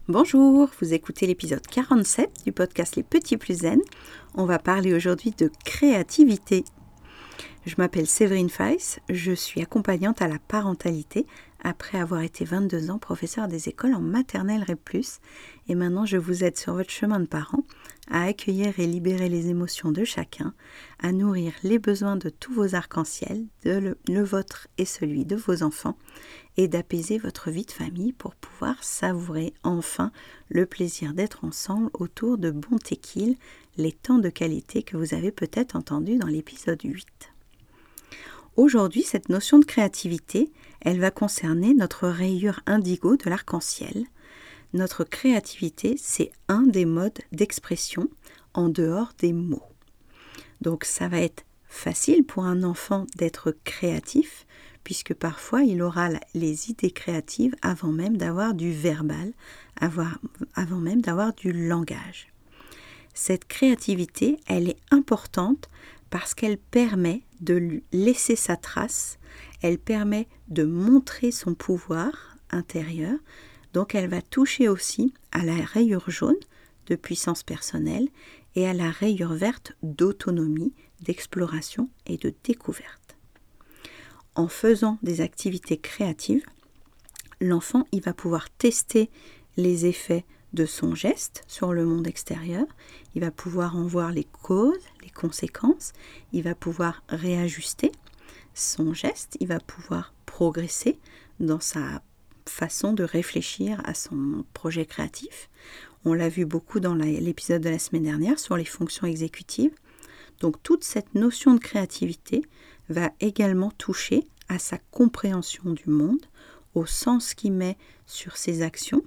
Bonjour, vous écoutez l'épisode 47 du podcast Les Petits Plus Zen. On va parler aujourd'hui de créativité. Je m'appelle Séverine Feiss, je suis accompagnante à la parentalité après avoir été 22 ans professeure des écoles en maternelle REP+, et maintenant je vous aide sur votre chemin de parent à accueillir et libérer les émotions de chacun, à nourrir les besoins de tous vos arcs-en-ciel, le vôtre et celui de vos enfants, et d'apaiser votre vie de famille pour pouvoir savourer enfin le plaisir d'être ensemble autour de bons tequils, les temps de qualité que vous avez peut-être entendus dans l'épisode 8. Aujourd'hui, cette notion de créativité, elle va concerner notre rayure indigo de l'arc-en-ciel. Notre créativité, c'est un des modes d'expression en dehors des mots. Donc ça va être facile pour un enfant d'être créatif, puisque parfois il aura les idées créatives avant même d'avoir du verbal, avant même d'avoir du langage. Cette créativité, elle est importante parce qu'elle permet de laisser sa trace, elle permet de montrer son pouvoir intérieur, donc elle va toucher aussi à la rayure jaune de puissance personnelle et à la rayure verte d'autonomie, d'exploration et de découverte. En faisant des activités créatives, l'enfant il va pouvoir tester les effets de son geste sur le monde extérieur, il va pouvoir en voir les causes, les conséquences, il va pouvoir réajuster son geste, il va pouvoir progresser dans sa façon de réfléchir à son projet créatif. On l'a vu beaucoup dans l'épisode de la semaine dernière sur les fonctions exécutives. Donc toute cette notion de créativité va également toucher à sa compréhension du monde, au sens qu'il met sur ses actions,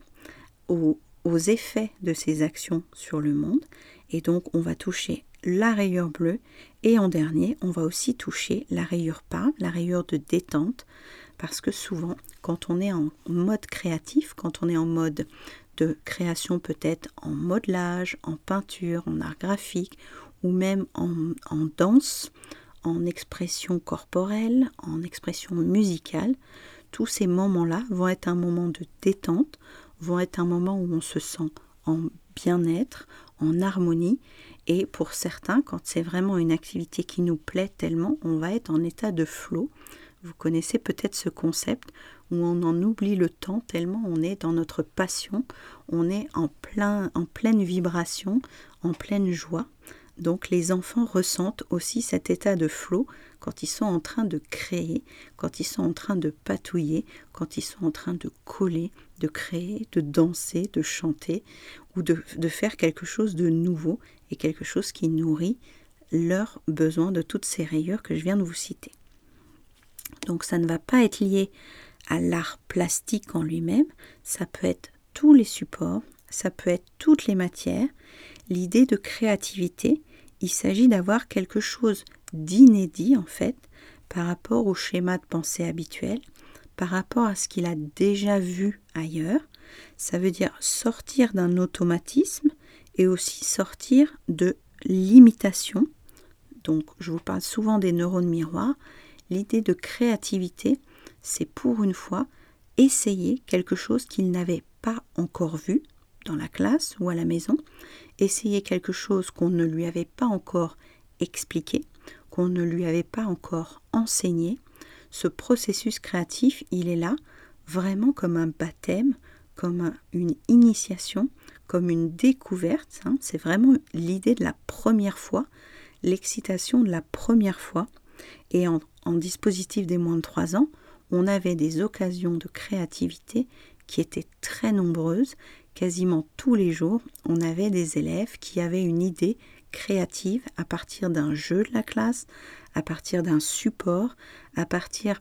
aux effets de ses actions sur le monde. Et donc on va toucher la rayure bleue et en dernier on va aussi toucher la rayure pâle, la rayure de détente, parce que souvent quand on est en mode créatif, quand on est en mode de création peut-être en modelage, en peinture, en art graphique ou même en danse, en expression corporelle, en expression musicale, tous ces moments-là vont être un moment de détente, vont être un moment où on se sent en bien-être, en harmonie, et pour certains, quand c'est vraiment une activité qui nous plaît tellement, on va être en état de flow. Vous connaissez peut-être ce concept où on en oublie le temps tellement on est dans notre passion, on est en pleine vibration, en pleine joie. Donc les enfants ressentent aussi cet état de flow quand ils sont en train de créer, quand ils sont en train de patouiller, quand ils sont en train de coller, de créer, de danser, de chanter ou de faire quelque chose de nouveau et quelque chose qui nourrit leurs besoins de toutes ces rayures que je viens de vous citer. Donc ça ne va pas être lié à l'art plastique en lui-même, ça peut être tous les supports, ça peut être toutes les matières. L'idée de créativité, il s'agit d'avoir quelque chose d'inédit en fait par rapport au schéma de pensée habituel, par rapport à ce qu'il a déjà vu ailleurs. Ça veut dire sortir d'un automatisme et aussi sortir de l'imitation. Donc je vous parle souvent des neurones miroirs. L'idée de créativité, c'est pour une fois essayer quelque chose qu'il n'avait pas encore vu dans la classe ou à la maison, essayer quelque chose qu'on ne lui avait pas encore expliqué, qu'on ne lui avait pas encore enseigné. Ce processus créatif, il est là vraiment comme un baptême, comme une initiation, comme une découverte. C'est vraiment l'idée de la première fois, l'excitation de la première fois. Et en dispositif des moins de 3 ans, on avait des occasions de créativité qui étaient très nombreuses. Quasiment tous les jours, on avait des élèves qui avaient une idée créative à partir d'un jeu de la classe, à partir d'un support, à partir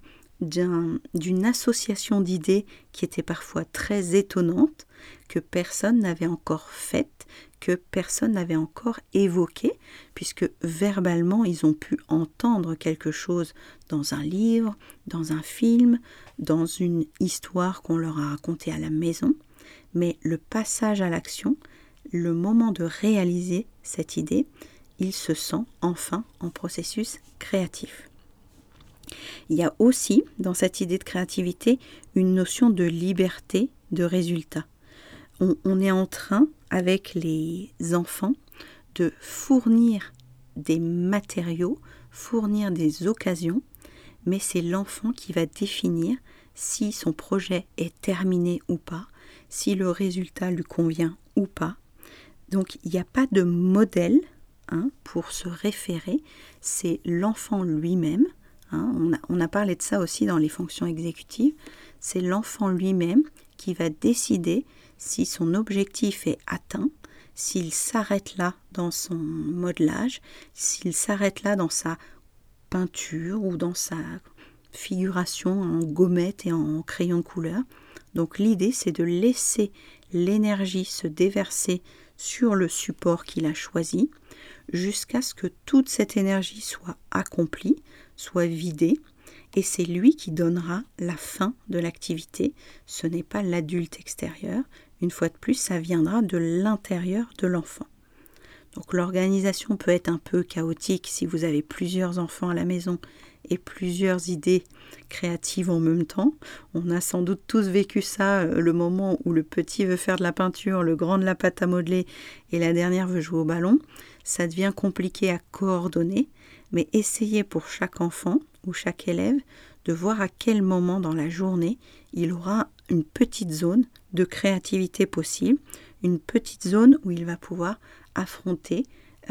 d'une association d'idées qui était parfois très étonnante, que personne n'avait encore faite, que personne n'avait encore évoquée, puisque verbalement ils ont pu entendre quelque chose dans un livre, dans un film, dans une histoire qu'on leur a racontée à la maison, mais le passage à l'action, le moment de réaliser cette idée, il se sent enfin en processus créatif. Il y a aussi, dans cette idée de créativité, une notion de liberté de résultat. on est en train, avec les enfants, de fournir des matériaux, fournir des occasions, mais c'est l'enfant qui va définir si son projet est terminé ou pas, si le résultat lui convient ou pas. Donc il n'y a pas de modèle pour se référer, c'est l'enfant lui-même. On a parlé de ça aussi dans les fonctions exécutives, c'est l'enfant lui-même qui va décider si son objectif est atteint, s'il s'arrête là dans son modelage, s'il s'arrête là dans sa peinture ou dans sa figuration en gommette et en crayon de couleur. Donc l'idée, c'est de laisser l'énergie se déverser sur le support qu'il a choisi jusqu'à ce que toute cette énergie soit accomplie, soit vidée, et c'est lui qui donnera la fin de l'activité. Ce n'est pas l'adulte extérieur. Une fois de plus, ça viendra de l'intérieur de l'enfant. Donc l'organisation peut être un peu chaotique si vous avez plusieurs enfants à la maison et plusieurs idées créatives en même temps. On a sans doute tous vécu ça, le moment où le petit veut faire de la peinture, le grand de la pâte à modeler et la dernière veut jouer au ballon. Ça devient compliqué à coordonner, mais essayez pour chaque enfant ou chaque élève de voir à quel moment dans la journée il aura une petite zone de créativité possible, une petite zone où il va pouvoir affronter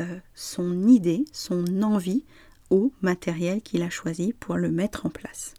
son idée, son envie au matériel qu'il a choisi pour le mettre en place.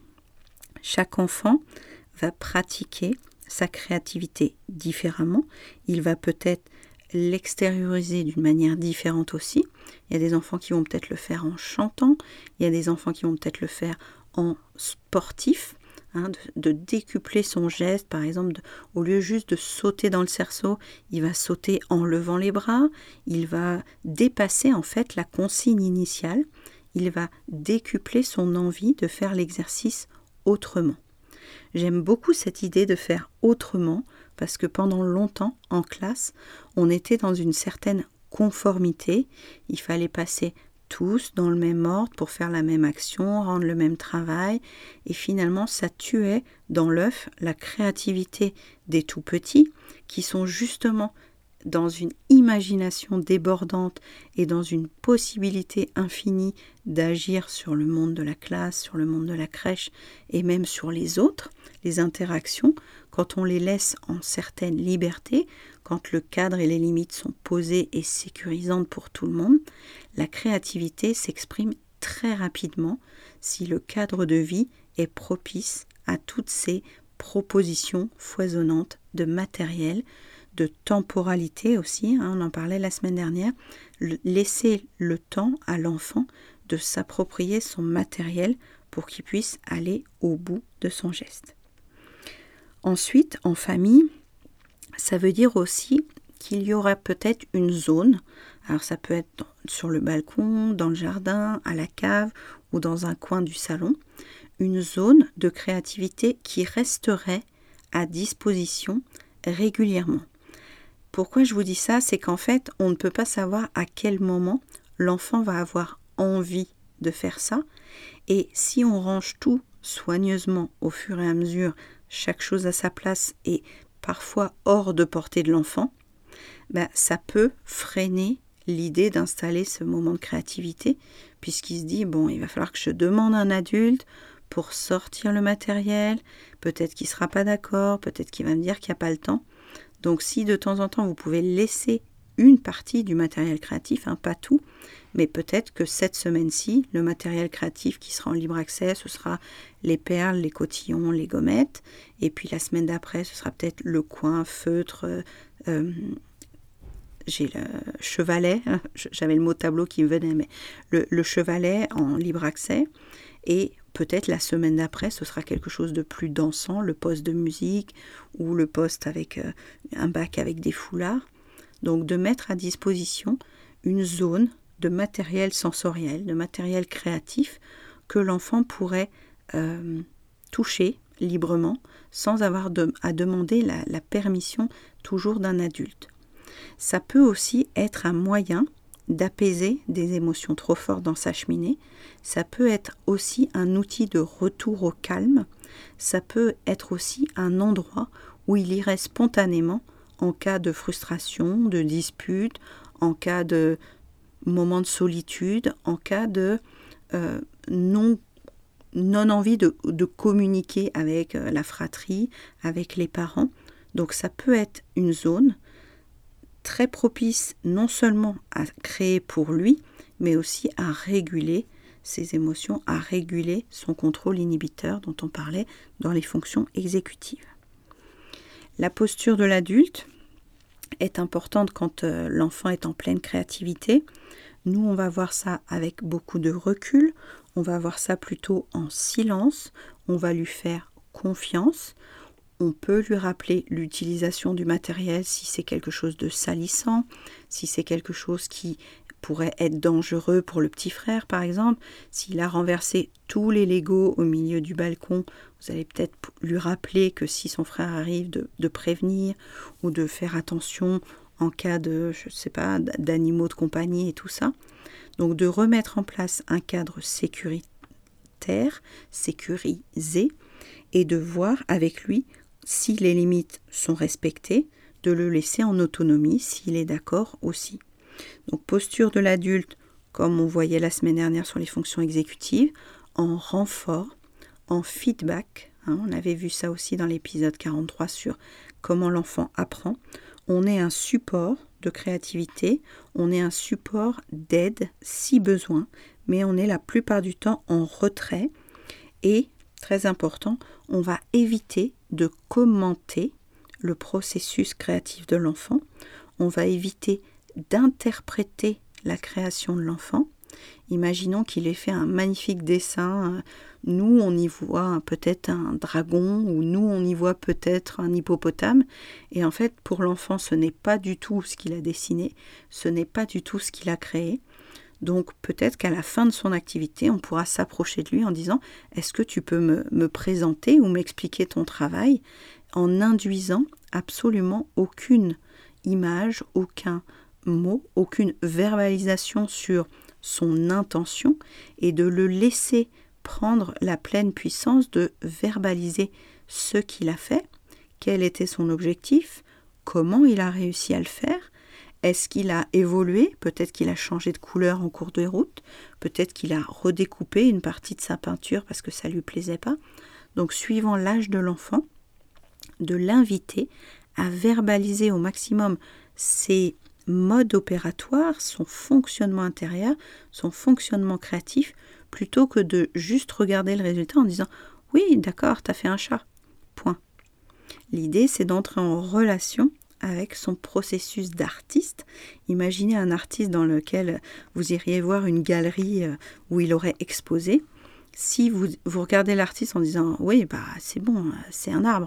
Chaque enfant va pratiquer sa créativité différemment. Il va peut-être l'extérioriser d'une manière différente aussi. Il y a des enfants qui vont peut-être le faire en chantant, il y a des enfants qui vont peut-être le faire en sportif, de décupler son geste, par exemple, au lieu juste de sauter dans le cerceau, il va sauter en levant les bras, il va dépasser en fait la consigne initiale, il va décupler son envie de faire l'exercice autrement. J'aime beaucoup cette idée de faire autrement parce que pendant longtemps, en classe, on était dans une certaine conformité, il fallait passer tous dans le même ordre pour faire la même action, rendre le même travail, et finalement ça tuait dans l'œuf la créativité des tout petits qui sont justement dans une imagination débordante et dans une possibilité infinie d'agir sur le monde de la classe, sur le monde de la crèche et même sur les autres, les interactions, quand on les laisse en certaine liberté, quand le cadre et les limites sont posées et sécurisantes pour tout le monde, la créativité s'exprime très rapidement si le cadre de vie est propice à toutes ces propositions foisonnantes de matériel, de temporalité aussi, on en parlait la semaine dernière, laisser le temps à l'enfant de s'approprier son matériel pour qu'il puisse aller au bout de son geste. Ensuite, en famille, ça veut dire aussi qu'il y aura peut-être une zone, alors ça peut être sur le balcon, dans le jardin, à la cave ou dans un coin du salon, une zone de créativité qui resterait à disposition régulièrement. Pourquoi je vous dis ça? C'est qu'en fait, on ne peut pas savoir à quel moment l'enfant va avoir envie de faire ça. Et si on range tout soigneusement au fur et à mesure, chaque chose à sa place et parfois hors de portée de l'enfant, ça peut freiner l'idée d'installer ce moment de créativité, puisqu'il se dit, il va falloir que je demande à un adulte pour sortir le matériel, peut-être qu'il ne sera pas d'accord, peut-être qu'il va me dire qu'il n'y a pas le temps. Donc si de temps en temps vous pouvez laisser une partie du matériel créatif, pas tout, mais peut-être que cette semaine-ci, le matériel créatif qui sera en libre accès, ce sera les perles, les cotillons, les gommettes, et puis la semaine d'après, ce sera peut-être le coin, feutre, j'ai le chevalet, j'avais le mot tableau qui me venait, mais le chevalet en libre accès, et peut-être la semaine d'après, ce sera quelque chose de plus dansant, le poste de musique ou le poste avec un bac avec des foulards. Donc de mettre à disposition une zone de matériel sensoriel, de matériel créatif que l'enfant pourrait toucher librement sans avoir à demander la permission toujours d'un adulte. Ça peut aussi être un moyen d'apaiser des émotions trop fortes dans sa cheminée. Ça peut être aussi un outil de retour au calme. Ça peut être aussi un endroit où il irait spontanément en cas de frustration, de dispute, en cas de moment de solitude, en cas de non-envie de communiquer avec la fratrie, avec les parents. Donc ça peut être une zone très propice non seulement à créer pour lui, mais aussi à réguler ses émotions, à réguler son contrôle inhibiteur dont on parlait dans les fonctions exécutives. La posture de l'adulte est importante quand l'enfant est en pleine créativité. Nous, on va voir ça avec beaucoup de recul, on va voir ça plutôt en silence, on va lui faire confiance. On peut lui rappeler l'utilisation du matériel si c'est quelque chose de salissant, si c'est quelque chose qui pourrait être dangereux pour le petit frère par exemple. S'il a renversé tous les Legos au milieu du balcon, vous allez peut-être lui rappeler que si son frère arrive, de prévenir ou de faire attention en cas de, je sais pas, d'animaux de compagnie et tout ça. Donc de remettre en place un cadre sécuritaire, sécurisé, et de voir avec lui si les limites sont respectées, de le laisser en autonomie s'il est d'accord aussi. Donc posture de l'adulte, comme on voyait la semaine dernière sur les fonctions exécutives, en renfort, en feedback. On avait vu ça aussi dans l'épisode 43 sur comment l'enfant apprend. On est un support de créativité, on est un support d'aide si besoin, mais on est la plupart du temps en retrait et, très important, on va éviter de commenter le processus créatif de l'enfant, on va éviter d'interpréter la création de l'enfant. Imaginons qu'il ait fait un magnifique dessin, nous on y voit peut-être un dragon ou nous on y voit peut-être un hippopotame et en fait pour l'enfant ce n'est pas du tout ce qu'il a dessiné, ce n'est pas du tout ce qu'il a créé. Donc peut-être qu'à la fin de son activité, on pourra s'approcher de lui en disant « Est-ce que tu peux me présenter ou m'expliquer ton travail ?» en induisant absolument aucune image, aucun mot, aucune verbalisation sur son intention et de le laisser prendre la pleine puissance de verbaliser ce qu'il a fait, quel était son objectif, comment il a réussi à le faire. Est-ce qu'il a évolué? Peut-être qu'il a changé de couleur en cours de route. Peut-être qu'il a redécoupé une partie de sa peinture parce que ça ne lui plaisait pas. Donc, suivant l'âge de l'enfant, de l'inviter à verbaliser au maximum ses modes opératoires, son fonctionnement intérieur, son fonctionnement créatif, plutôt que de juste regarder le résultat en disant « Oui, d'accord, t'as fait un chat. » Point. L'idée, c'est d'entrer en relation avec son processus d'artiste. Imaginez un artiste dans lequel vous iriez voir une galerie où il aurait exposé. Si vous regardez l'artiste en disant « Oui, bah c'est bon, c'est un arbre »,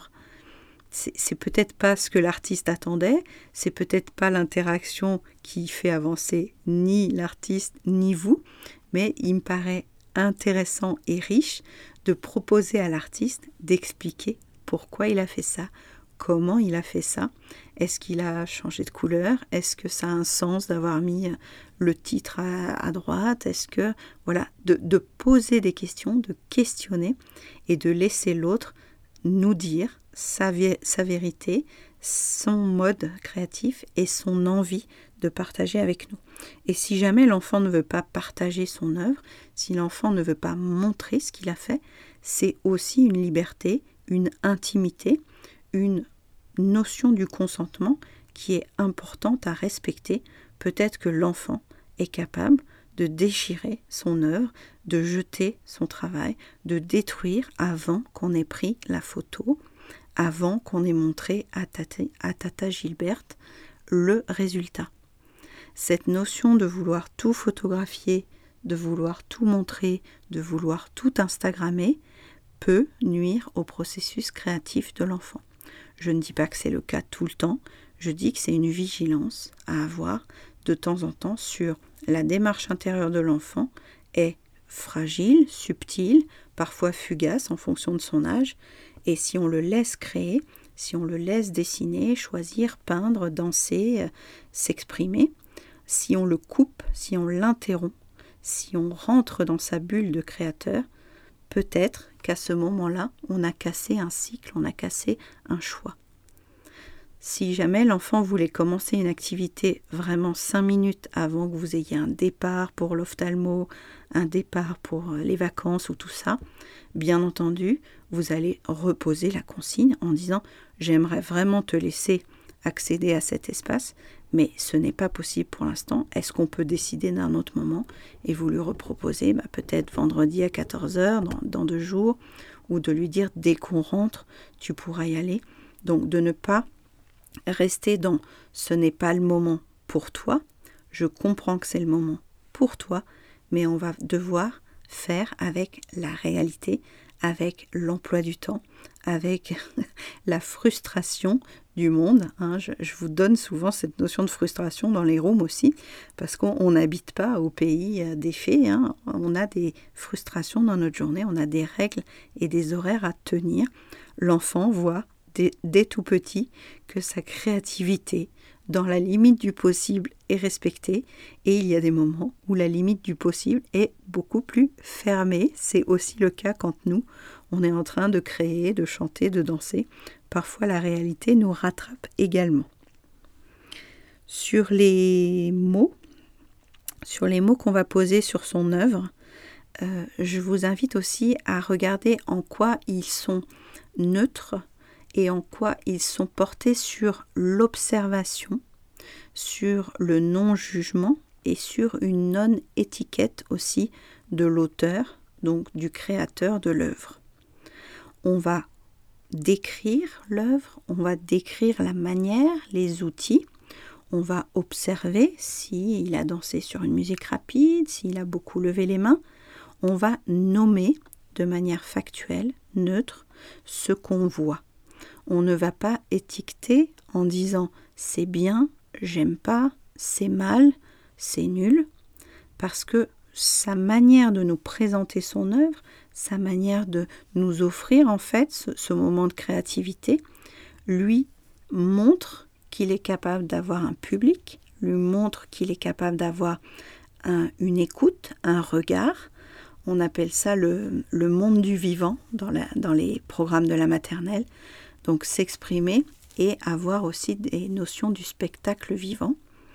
c'est peut-être pas ce que l'artiste attendait, c'est peut-être pas l'interaction qui fait avancer ni l'artiste ni vous, mais il me paraît intéressant et riche de proposer à l'artiste d'expliquer pourquoi il a fait ça, comment il a fait ça, est-ce qu'il a changé de couleur, est-ce que ça a un sens d'avoir mis le titre à droite, est-ce que, voilà, de poser des questions, de questionner et de laisser l'autre nous dire sa vérité, son mode créatif et son envie de partager avec nous. Et si jamais l'enfant ne veut pas partager son œuvre, si l'enfant ne veut pas montrer ce qu'il a fait, c'est aussi une liberté, une intimité, une notion du consentement qui est importante à respecter. Peut-être que l'enfant est capable de déchirer son œuvre, de jeter son travail, de détruire avant qu'on ait pris la photo, avant qu'on ait montré à Tata Gilberte le résultat. Cette notion de vouloir tout photographier, de vouloir tout montrer, de vouloir tout instagrammer, peut nuire au processus créatif de l'enfant. Je ne dis pas que c'est le cas tout le temps, je dis que c'est une vigilance à avoir de temps en temps sur la démarche intérieure de l'enfant est fragile, subtile, parfois fugace en fonction de son âge, et si on le laisse créer, si on le laisse dessiner, choisir, peindre, danser, s'exprimer, si on le coupe, si on l'interrompt, si on rentre dans sa bulle de créateur, peut-être qu'à ce moment-là, on a cassé un cycle, on a cassé un choix. Si jamais l'enfant voulait commencer une activité vraiment 5 minutes avant que vous ayez un départ pour l'ophtalmo, un départ pour les vacances ou tout ça, bien entendu, vous allez reposer la consigne en disant « J'aimerais vraiment te laisser accéder à cet espace, mais ce n'est pas possible pour l'instant. Est-ce qu'on peut décider d'un autre moment ?» Et vous lui reproposez peut-être vendredi à 14h, dans 2 jours, ou de lui dire « Dès qu'on rentre, tu pourras y aller. » Donc de ne pas rester dans « ce n'est pas le moment pour toi, je comprends que c'est le moment pour toi, mais on va devoir faire avec la réalité, avec l'emploi du temps, avec la frustration du monde. » Je vous donne souvent cette notion de frustration dans les rooms aussi, parce qu'on n'habite pas au pays des fées. On a des frustrations dans notre journée, on a des règles et des horaires à tenir. L'enfant voit dès tout petit que sa créativité dans la limite du possible est respectée, et il y a des moments où la limite du possible est beaucoup plus fermée. C'est aussi le cas quand nous, on est en train de créer, de chanter, de danser. Parfois la réalité nous rattrape également. Sur les mots qu'on va poser sur son œuvre, je vous invite aussi à regarder en quoi ils sont neutres et en quoi ils sont portés sur l'observation, sur le non-jugement et sur une non-étiquette aussi de l'auteur, donc du créateur de l'œuvre. On va décrire l'œuvre, on va décrire la manière, les outils, on va observer s'il a dansé sur une musique rapide, s'il a beaucoup levé les mains, on va nommer de manière factuelle, neutre, ce qu'on voit. On ne va pas étiqueter en disant « c'est bien »,« j'aime pas »,« c'est mal »,« c'est nul », parce que sa manière de nous présenter son œuvre, sa manière de nous offrir en fait ce moment de créativité, lui montre qu'il est capable d'avoir un public, lui montre qu'il est capable d'avoir une écoute, un regard. On appelle ça le monde du vivant dans les programmes de la maternelle. Donc s'exprimer et avoir aussi des notions du spectacle vivant.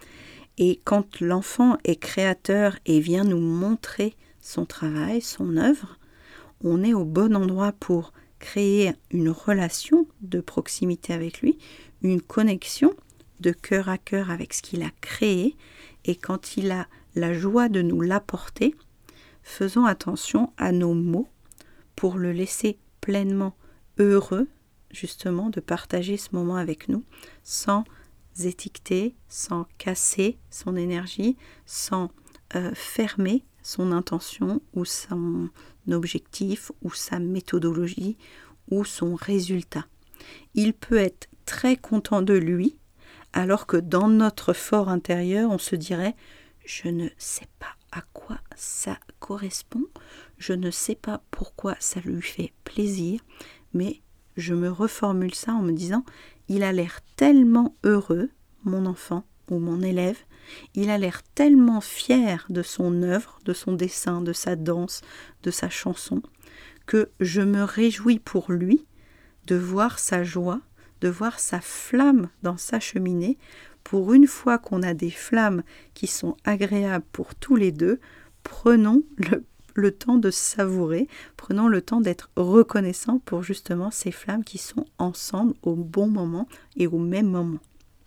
Et quand l'enfant est créateur et vient nous montrer son travail, son œuvre, on est au bon endroit pour créer une relation de proximité avec lui, une connexion de cœur à cœur avec ce qu'il a créé. Et quand il a la joie de nous l'apporter, faisons attention à nos mots pour le laisser pleinement heureux, justement, de partager ce moment avec nous, sans étiqueter, sans casser son énergie, sans fermer son intention ou son objectif ou sa méthodologie ou son résultat. Il peut être très content de lui, alors que dans notre fort intérieur, on se dirait « je ne sais pas à quoi ça correspond, je ne sais pas pourquoi ça lui fait plaisir, mais je me reformule ça en me disant « il a l'air tellement heureux, mon enfant ou mon élève, il a l'air tellement fier de son œuvre, de son dessin, de sa danse, de sa chanson, que je me réjouis pour lui de voir sa joie, de voir sa flamme dans sa cheminée. Pour une fois qu'on a des flammes qui sont agréables pour tous les deux, prenons le temps de savourer, prenons le temps d'être reconnaissants pour justement ces flammes qui sont ensemble au bon moment et au même moment.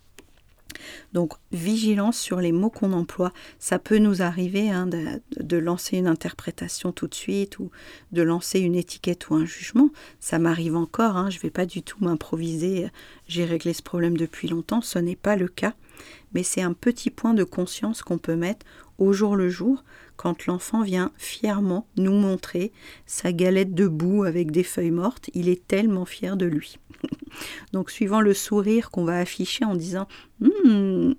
Donc, vigilance sur les mots qu'on emploie. Ça peut nous arriver de lancer une interprétation tout de suite ou de lancer une étiquette ou un jugement. Ça m'arrive encore, je ne vais pas du tout m'improviser. J'ai réglé ce problème depuis longtemps, ce n'est pas le cas. Mais c'est un petit point de conscience qu'on peut mettre au jour le jour quand l'enfant vient fièrement nous montrer sa galette de boue avec des feuilles mortes. Il est tellement fier de lui. Donc, suivant le sourire qu'on va afficher en disant on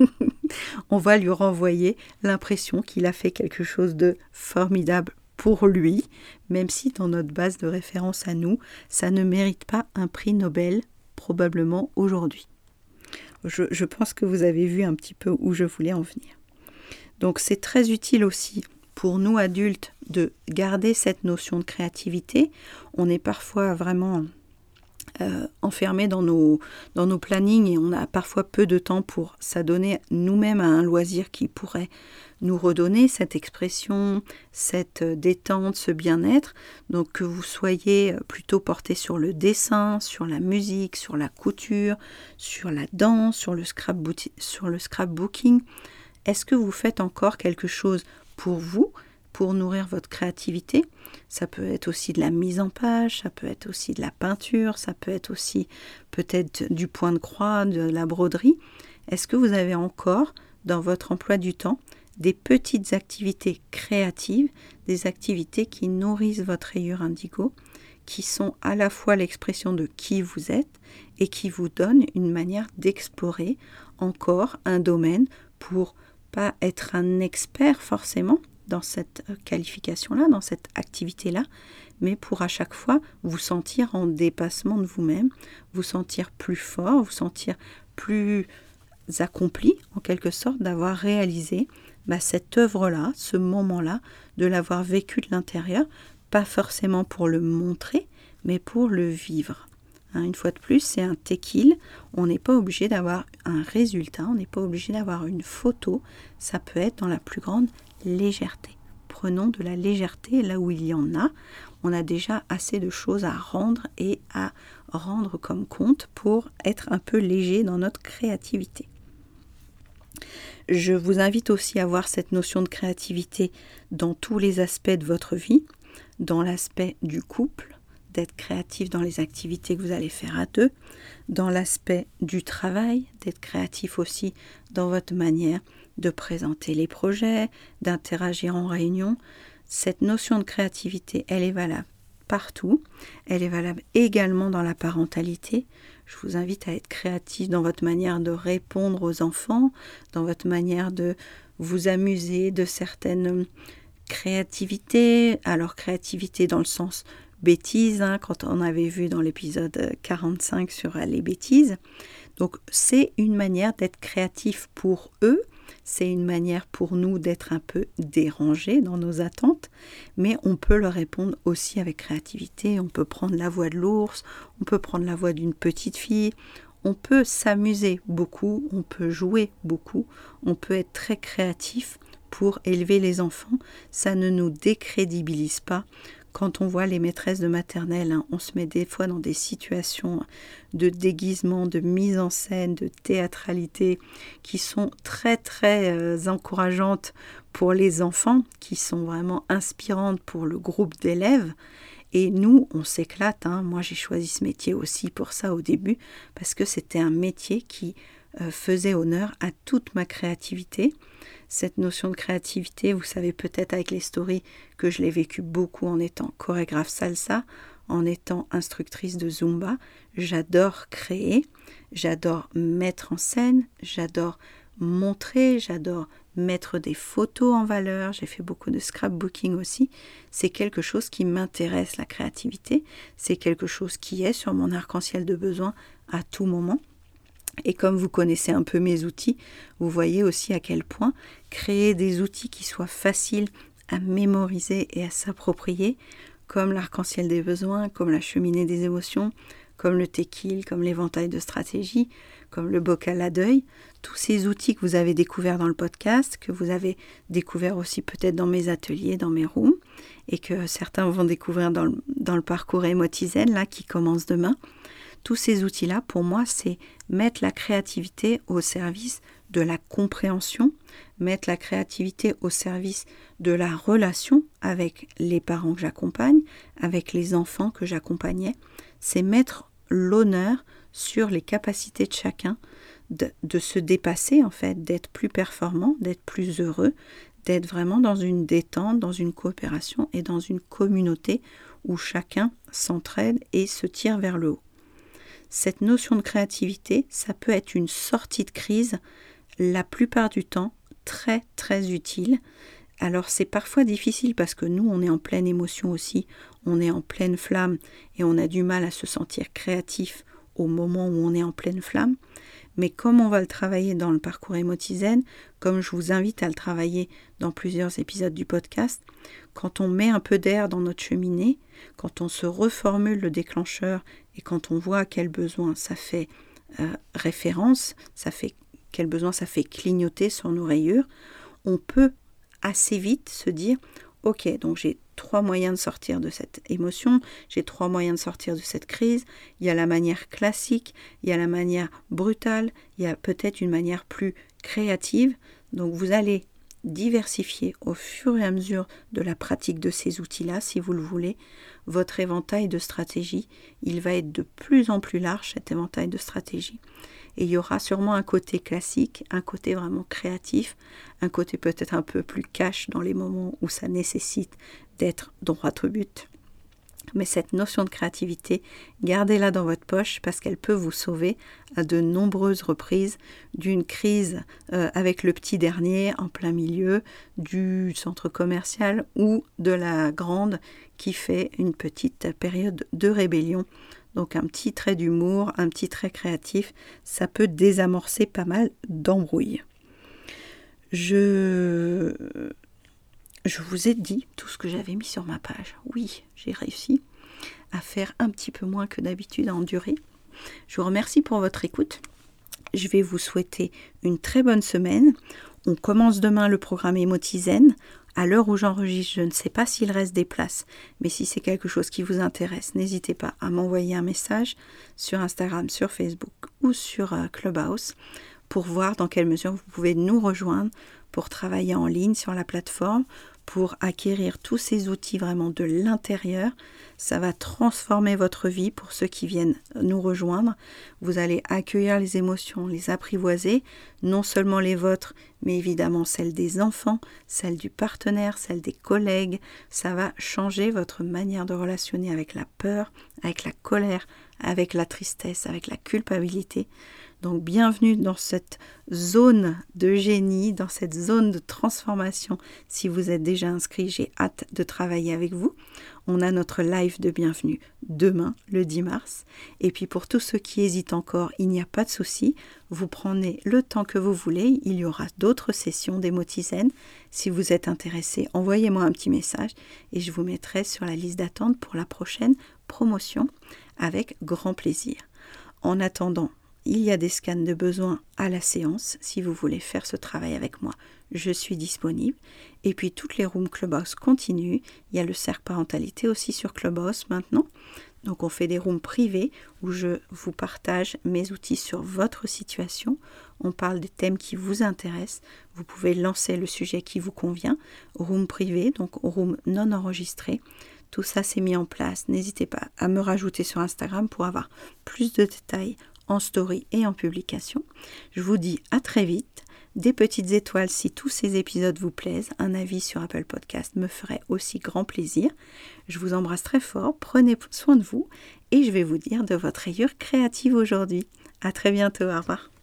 va lui renvoyer l'impression qu'il a fait quelque chose de formidable pour lui, même si dans notre base de référence à nous, ça ne mérite pas un prix Nobel, probablement aujourd'hui. Je pense que vous avez vu un petit peu où je voulais en venir. Donc, c'est très utile aussi pour nous adultes de garder cette notion de créativité. On est parfois vraiment enfermés dans nos plannings et on a parfois peu de temps pour s'adonner nous-mêmes à un loisir qui pourrait nous redonner cette expression, cette détente, ce bien-être. Donc que vous soyez plutôt porté sur le dessin, sur la musique, sur la couture, sur la danse, sur le scrapbooking. Est-ce que vous faites encore quelque chose pour vous, pour nourrir votre créativité? Ça peut être aussi de la mise en page, ça peut être aussi de la peinture, ça peut être aussi peut-être du point de croix, de la broderie. Est-ce que vous avez encore dans votre emploi du temps des petites activités créatives, des activités qui nourrissent votre rayure indigo, qui sont à la fois l'expression de qui vous êtes et qui vous donnent une manière d'explorer encore un domaine pour pas être un expert forcément dans cette qualification-là, dans cette activité-là, mais pour à chaque fois vous sentir en dépassement de vous-même, vous sentir plus fort, vous sentir plus accompli en quelque sorte d'avoir réalisé cette œuvre-là, ce moment-là, de l'avoir vécu de l'intérieur, pas forcément pour le montrer, mais pour le vivre. Une fois de plus, c'est un tequil. On n'est pas obligé d'avoir un résultat, on n'est pas obligé d'avoir une photo. Ça peut être dans la plus grande légèreté. Prenons de la légèreté là où il y en a. On a déjà assez de choses à rendre et à rendre comme compte pour être un peu léger dans notre créativité. Je vous invite aussi à voir cette notion de créativité dans tous les aspects de votre vie, dans l'aspect du couple, d'être créatif dans les activités que vous allez faire à deux, dans l'aspect du travail, d'être créatif aussi dans votre manière de présenter les projets, d'interagir en réunion. Cette notion de créativité, elle est valable partout. Elle est valable également dans la parentalité. Je vous invite à être créatif dans votre manière de répondre aux enfants, dans votre manière de vous amuser de certaines créativités. Alors créativité dans le sens bêtises, quand on avait vu dans l'épisode 45 sur les bêtises. Donc c'est une manière d'être créatif pour eux, c'est une manière pour nous d'être un peu dérangés dans nos attentes, mais on peut leur répondre aussi avec créativité. On peut prendre la voix de l'ours, on peut prendre la voix d'une petite fille, on peut s'amuser beaucoup, on peut jouer beaucoup, on peut être très créatif pour élever les enfants. Ça ne nous décrédibilise pas. Quand on voit les maîtresses de maternelle, on se met des fois dans des situations de déguisement, de mise en scène, de théâtralité qui sont très très encourageantes pour les enfants, qui sont vraiment inspirantes pour le groupe d'élèves. Et nous, on s'éclate. Moi, j'ai choisi ce métier aussi pour ça au début, parce que c'était un métier qui faisait honneur à toute ma créativité. Cette notion de créativité, vous savez peut-être avec les stories que je l'ai vécu beaucoup en étant chorégraphe salsa, en étant instructrice de Zumba. J'adore créer, j'adore mettre en scène, j'adore montrer, j'adore mettre des photos en valeur. J'ai fait beaucoup de scrapbooking aussi. C'est quelque chose qui m'intéresse, la créativité. C'est quelque chose qui est sur mon arc-en-ciel de besoins à tout moment. Et comme vous connaissez un peu mes outils, vous voyez aussi à quel point créer des outils qui soient faciles à mémoriser et à s'approprier, comme l'arc-en-ciel des besoins, comme la cheminée des émotions, comme le tequil, comme l'éventail de stratégie, comme le bocal à deuil, tous ces outils que vous avez découverts dans le podcast, que vous avez découverts aussi peut-être dans mes ateliers, dans mes rooms, et que certains vont découvrir dans le parcours Emotizen, là, qui commence demain. Tous ces outils-là, pour moi, c'est mettre la créativité au service de la compréhension, mettre la créativité au service de la relation avec les parents que j'accompagne, avec les enfants que j'accompagnais. C'est mettre l'honneur sur les capacités de chacun de se dépasser, en fait, d'être plus performant, d'être plus heureux, d'être vraiment dans une détente, dans une coopération et dans une communauté où chacun s'entraide et se tire vers le haut. Cette notion de créativité, ça peut être une sortie de crise, la plupart du temps, très très utile. Alors c'est parfois difficile parce que nous, on est en pleine émotion aussi, on est en pleine flamme et on a du mal à se sentir créatif au moment où on est en pleine flamme. Mais comme on va le travailler dans le parcours Emotizen, comme je vous invite à le travailler dans plusieurs épisodes du podcast, quand on met un peu d'air dans notre cheminée, quand on se reformule le déclencheur et quand on voit à quel besoin ça fait référence, quel besoin ça fait clignoter sur nos rayures, on peut assez vite se dire « Ok, donc j'ai 3 moyens de sortir de cette émotion, j'ai 3 moyens de sortir de cette crise, il y a la manière classique, il y a la manière brutale, il y a peut-être une manière plus créative. » Donc vous allez diversifier au fur et à mesure de la pratique de ces outils-là, si vous le voulez, votre éventail de stratégies. Il va être de plus en plus large, cet éventail de stratégies. Et il y aura sûrement un côté classique, un côté vraiment créatif, un côté peut-être un peu plus cash dans les moments où ça nécessite d'être droit au but. Mais cette notion de créativité, gardez-la dans votre poche parce qu'elle peut vous sauver à de nombreuses reprises d'une crise avec le petit dernier en plein milieu, du centre commercial ou de la grande qui fait une petite période de rébellion. Donc un petit trait d'humour, un petit trait créatif, ça peut désamorcer pas mal d'embrouilles. Je vous ai dit tout ce que j'avais mis sur ma page. Oui, j'ai réussi à faire un petit peu moins que d'habitude, à endurer. Je vous remercie pour votre écoute. Je vais vous souhaiter une très bonne semaine. On commence demain le programme Emotizen. À l'heure où j'enregistre, je ne sais pas s'il reste des places, mais si c'est quelque chose qui vous intéresse, n'hésitez pas à m'envoyer un message sur Instagram, sur Facebook ou sur Clubhouse pour voir dans quelle mesure vous pouvez nous rejoindre pour travailler en ligne sur la plateforme, pour acquérir tous ces outils vraiment de l'intérieur. Ça va transformer votre vie pour ceux qui viennent nous rejoindre. Vous allez accueillir les émotions, les apprivoiser, non seulement les vôtres, mais évidemment celles des enfants, celles du partenaire, celles des collègues. Ça va changer votre manière de relationner avec la peur, avec la colère, avec la tristesse, avec la culpabilité. Donc bienvenue dans cette zone de génie, dans cette zone de transformation. Si vous êtes déjà inscrit, j'ai hâte de travailler avec vous. On a notre live de bienvenue demain, le 10 mars. Et puis pour tous ceux qui hésitent encore, il n'y a pas de souci. Vous prenez le temps que vous voulez. Il y aura d'autres sessions d'Emotizen. Si vous êtes intéressé, envoyez-moi un petit message et je vous mettrai sur la liste d'attente pour la prochaine promotion avec grand plaisir. En attendant, il y a des scans de besoin à la séance. Si vous voulez faire ce travail avec moi, je suis disponible. Et puis toutes les rooms Clubhouse continuent. Il y a le cercle parentalité aussi sur Clubhouse maintenant. Donc on fait des rooms privés où je vous partage mes outils sur votre situation. On parle des thèmes qui vous intéressent. Vous pouvez lancer le sujet qui vous convient. Room privé, donc room non enregistré. Tout ça c'est mis en place. N'hésitez pas à me rajouter sur Instagram pour avoir plus de détails en story et en publication. Je vous dis à très vite. Des petites étoiles si tous ces épisodes vous plaisent. Un avis sur Apple Podcast me ferait aussi grand plaisir. Je vous embrasse très fort. Prenez soin de vous et je vais vous dire de votre rayure créative aujourd'hui. À très bientôt. Au revoir.